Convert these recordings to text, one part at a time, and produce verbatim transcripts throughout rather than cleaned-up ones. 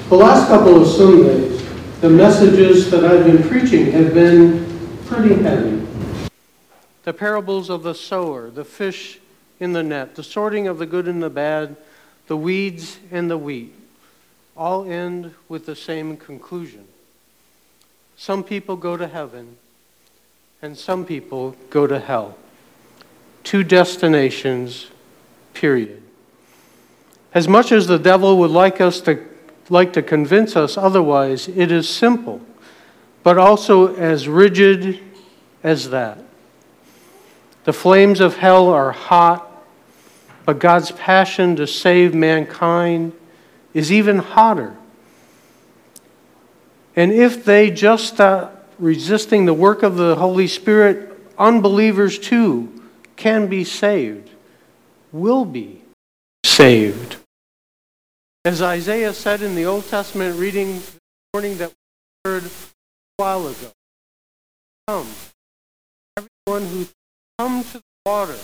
The last couple of Sundays, the messages that I've been preaching have been pretty heavy. The parables of the sower, the fish in the net, the sorting of the good and the bad, the weeds and the wheat, all end with the same conclusion. Some people go to heaven, and some people go to hell. Two destinations, period. As much as the devil would like us to like to convince us otherwise, it is simple, but also as rigid as that. The flames of hell are hot, but God's passion to save mankind is even hotter. And if they just stop resisting the work of the Holy Spirit, unbelievers too can be saved, will be saved. As Isaiah said in the Old Testament reading this morning that we heard a while ago, come, everyone who comes to the water,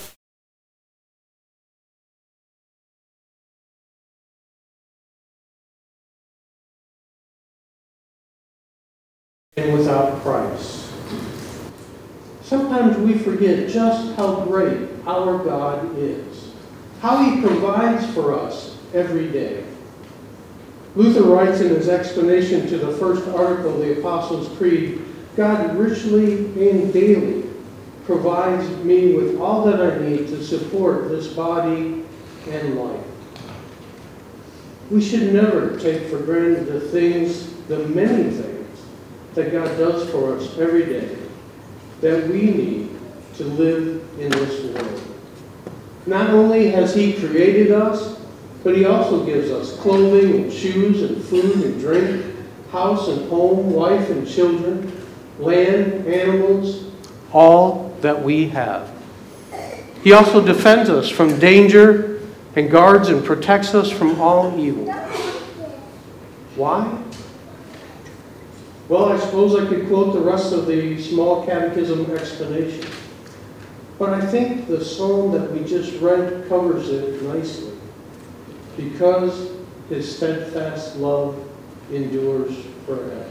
and without price. Sometimes we forget just how great our God is, how He provides for us every day. Luther writes in his explanation to the first article of the Apostles' Creed, God richly and daily provides me with all that I need to support this body and life. We should never take for granted the things, the many things, that God does for us every day that we need to live in this world. Not only has He created us, but He also gives us clothing and shoes and food and drink, house and home, wife and children, land, animals, all that we have. He also defends us from danger and guards and protects us from all evil. Why? Well, I suppose I could quote the rest of the small catechism explanation. But I think the psalm that we just read covers it nicely. Because His steadfast love endures forever.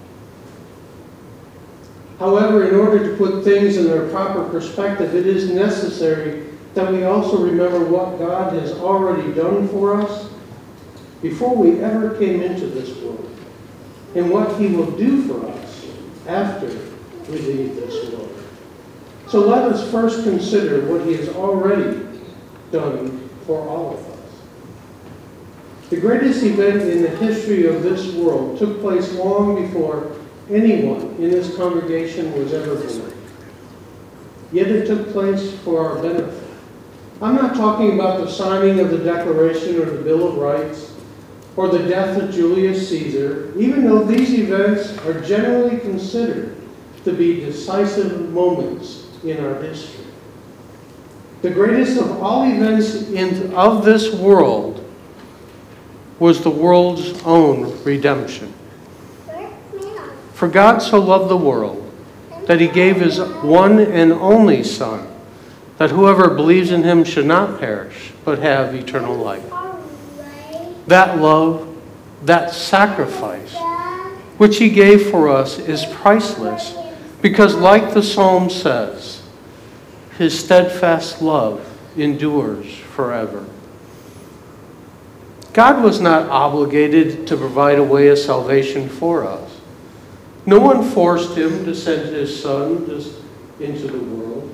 However, in order to put things in their proper perspective, it is necessary that we also remember what God has already done for us before we ever came into this world, and what He will do for us after we leave this world. So let us first consider what He has already done for all of us. The greatest event in the history of this world took place long before anyone in this congregation was ever born. Yet it took place for our benefit. I'm not talking about the signing of the Declaration or the Bill of Rights or the death of Julius Caesar, even though these events are generally considered to be decisive moments in our history. The greatest of all events in, of this world was the world's own redemption. For God so loved the world that He gave His one and only Son, that whoever believes in Him should not perish, but have eternal life. That love, that sacrifice, which He gave for us, is priceless, because like the psalm says, His steadfast love endures forever. God was not obligated to provide a way of salvation for us. No one forced Him to send His Son just into the world.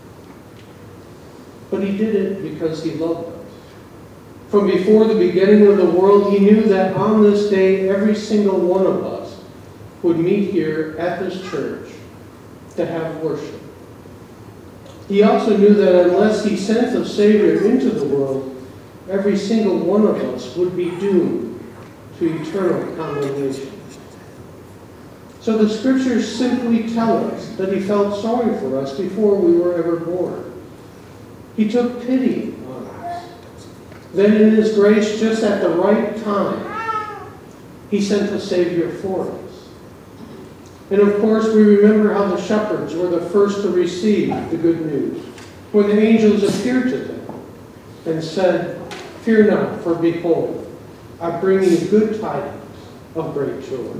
But He did it because He loved us. From before the beginning of the world, He knew that on this day, every single one of us would meet here at this church to have worship. He also knew that unless He sent the Savior into the world, every single one of us would be doomed to eternal condemnation. So the Scriptures simply tell us that He felt sorry for us before we were ever born. He took pity on us. Then in His grace, just at the right time, He sent a Savior for us. And of course, we remember how the shepherds were the first to receive the good news, when the angels appeared to them and said, "Fear not, for behold, I bring you good tidings of great joy.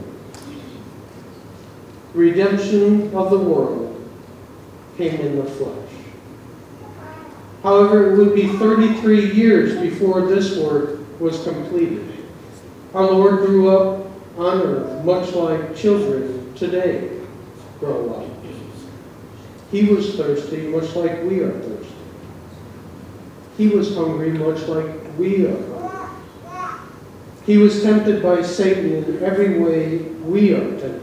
Redemption of the world came in the flesh. However, it would be thirty-three years before this work was completed. Our Lord grew up on earth much like children today grow up. He was thirsty much like we are thirsty. He was hungry much like we are hungry. He was tempted by Satan in every way we are tempted.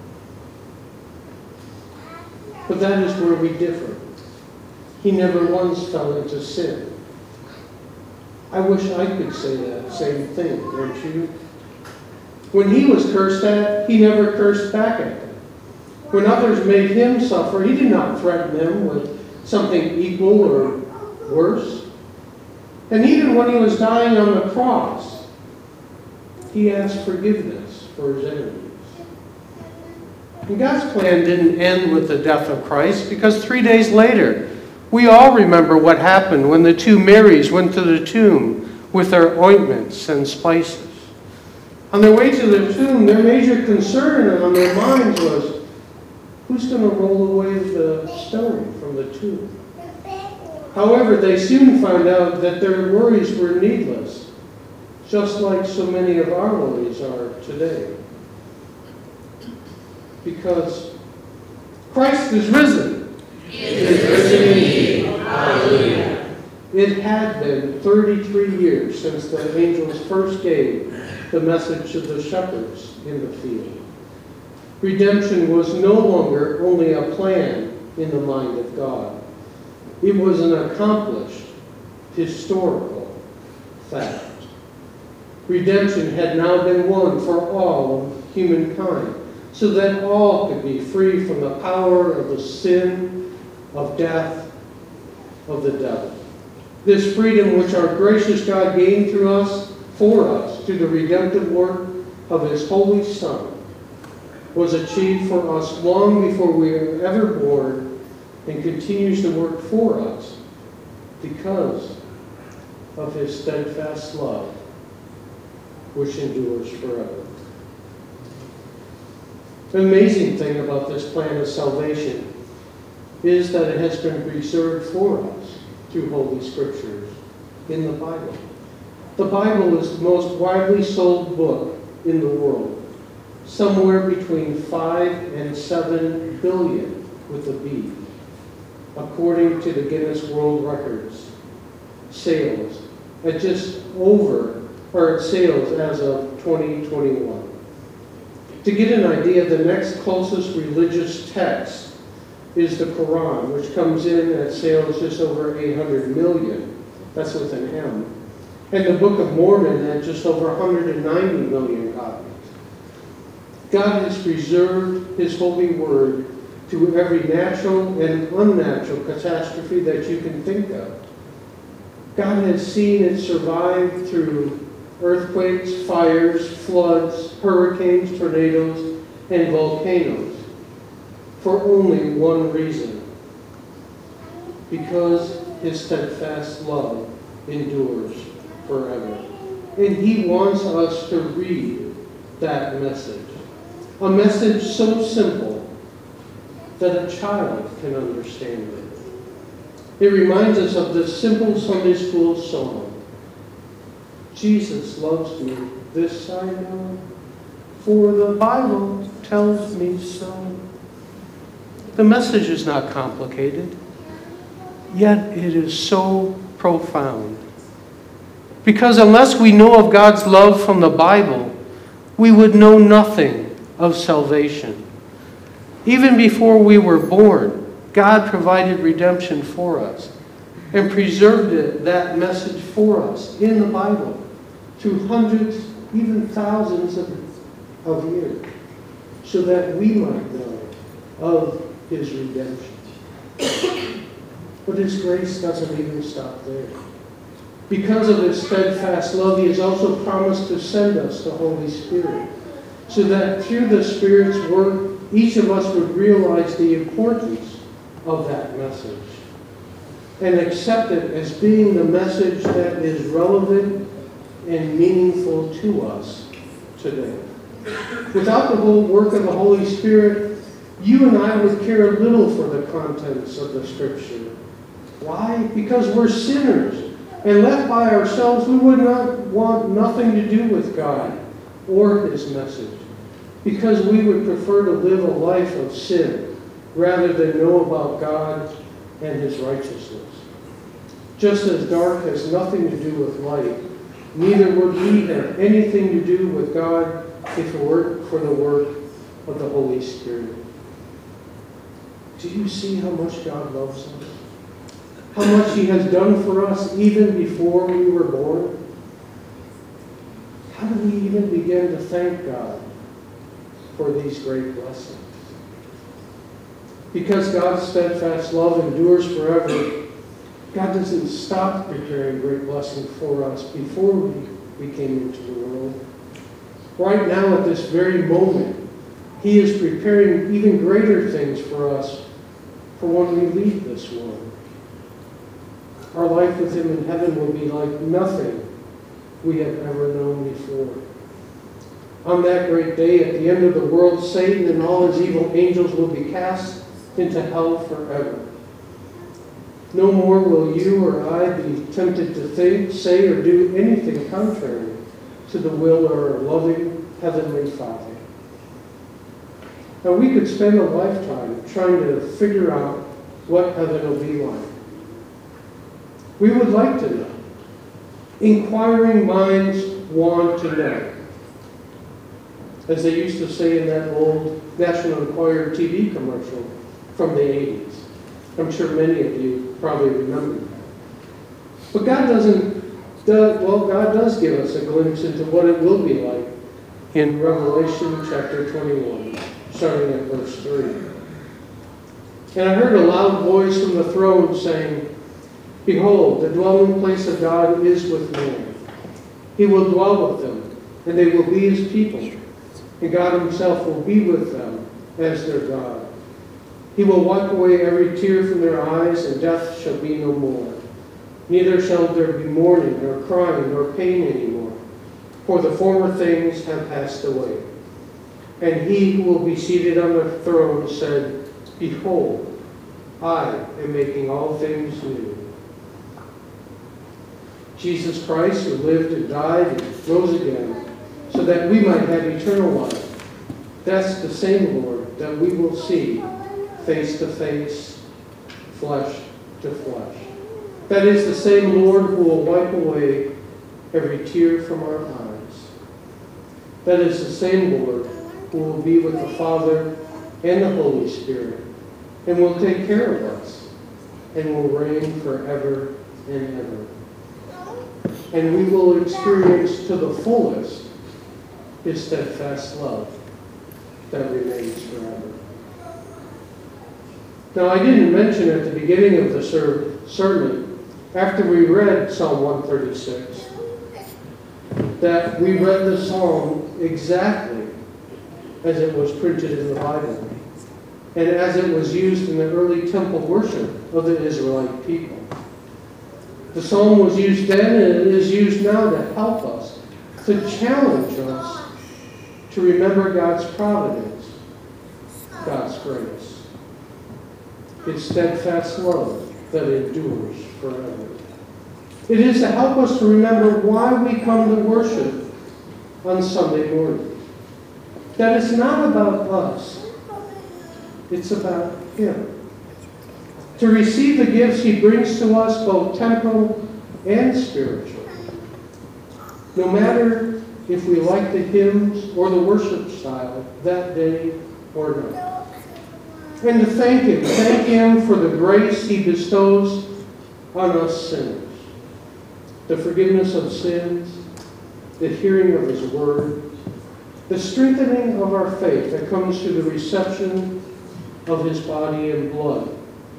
But that is where we differ. He never once fell into sin. I wish I could say that same thing, don't you? When he was cursed at, he never cursed back at them. When others made him suffer, he did not threaten them with something equal or worse. And even when he was dying on the cross, he asked forgiveness for his enemies. And God's plan didn't end with the death of Christ, because three days later, we all remember what happened when the two Marys went to the tomb with their ointments and spices. On their way to the tomb, their major concern on their minds was, who's going to roll away the stone from the tomb? However, they soon found out that their worries were needless, just like so many of our worries are today. Because Christ is risen. He is risen indeed. Hallelujah. It had been thirty-three years since the angels first gave the message to the shepherds in the field. Redemption was no longer only a plan in the mind of God. It was an accomplished historical fact. Redemption had now been won for all of humankind, so that all could be free from the power of the sin, of death, of the devil. This freedom which our gracious God gained through us, for us, through the redemptive work of his Holy Son, was achieved for us long before we were ever born, and continues to work for us because of his steadfast love, which endures forever. The amazing thing about this plan of salvation is that it has been preserved for us through Holy Scriptures in the Bible. The Bible is the most widely sold book in the world, somewhere between five and seven billion with a B, according to the Guinness World Records sales at just over, or sales as of twenty twenty-one. To get an idea, the next closest religious text is the Quran, which comes in at sales just over eight hundred million. That's with an M. And the Book of Mormon at just over one hundred ninety million copies. God has preserved his holy word through every natural and unnatural catastrophe that you can think of. God has seen it survive through earthquakes, fires, floods, hurricanes, tornadoes, and volcanoes for only one reason: because his steadfast love endures forever. And he wants us to read that message. A message so simple that a child can understand it. It reminds us of the simple Sunday school song, Jesus loves me, this I know, for the Bible tells me so. The message is not complicated, yet it is so profound. Because unless we know of God's love from the Bible, we would know nothing of salvation. Even before we were born, God provided redemption for us and preserved it, that message for us in the Bible through hundreds, even thousands of, of years, so that we might know of his redemption. But his grace doesn't even stop there. Because of his steadfast love, he has also promised to send us the Holy Spirit, so that through the Spirit's work, each of us would realize the importance of that message and accept it as being the message that is relevant and meaningful to us today. Without the whole work of the Holy Spirit, you and I would care little for the contents of the Scripture. Why? Because we're sinners. And left by ourselves, we would not want nothing to do with God or His message. Because we would prefer to live a life of sin rather than know about God and His righteousness. Just as dark has nothing to do with light, neither would we have anything to do with God if it weren't for the work of the Holy Spirit. Do you see how much God loves us? How much He has done for us even before we were born? How do we even begin to thank God for these great blessings? Because God's steadfast love endures forever, God doesn't stop preparing great blessings for us before we, we came into the world. Right now, at this very moment, He is preparing even greater things for us for when we leave this world. Our life with Him in heaven will be like nothing we have ever known before. On that great day, at the end of the world, Satan and all his evil angels will be cast into hell forever. No more will you or I be tempted to think, say, or do anything contrary to the will of our loving Heavenly Father. Now, we could spend a lifetime trying to figure out what heaven will be like. We would like to know. Inquiring minds want to know. As they used to say in that old National Enquirer T V commercial from the eighties. I'm sure many of you probably remember that. But God doesn't, does, well, God does give us a glimpse into what it will be like in Revelation chapter twenty-one, starting at verse three. And I heard a loud voice from the throne saying, "Behold, the dwelling place of God is with man. He will dwell with them, and they will be His people. And God Himself will be with them as their God. He will wipe away every tear from their eyes, and death shall be no more. Neither shall there be mourning, nor crying, nor pain anymore, for the former things have passed away." And He who will be seated on the throne said, "Behold, I am making all things new." Jesus Christ, who lived and died and rose again, so that we might have eternal life. That's the same Lord that we will see face to face, flesh to flesh. That is the same Lord who will wipe away every tear from our eyes. That is the same Lord who will be with the Father and the Holy Spirit, and will take care of us, and will reign forever and ever. And we will experience to the fullest His steadfast love that remains forever. Now, I didn't mention at the beginning of the ser- sermon, after we read Psalm one thirty-six, that we read the psalm exactly as it was printed in the Bible, and as it was used in the early temple worship of the Israelite people. The psalm was used then, and it is used now to help us, to challenge us to remember God's providence, God's grace, His steadfast love that endures forever. It is to help us to remember why we come to worship on Sunday morning. That it's not about us, it's about Him. To receive the gifts He brings to us, both temporal and spiritual. No matter if we like the hymns or the worship style that day or not. And to thank Him. Thank Him for the grace He bestows on us sinners. The forgiveness of sins, the hearing of His word, the strengthening of our faith that comes through the reception of His body and blood.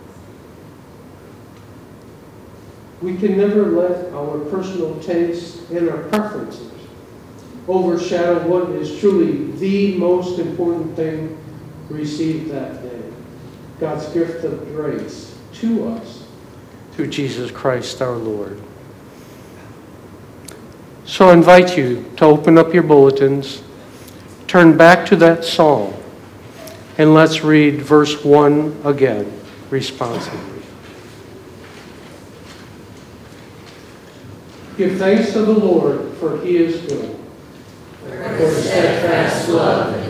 We can never let our personal tastes and our preferences overshadow what is truly the most important thing received that day. God's gift of grace to us through Jesus Christ our Lord. So I invite you to open up your bulletins, turn back to that psalm and let's read verse one again, responsively. Give thanks to the Lord, for he is good. For his steadfast love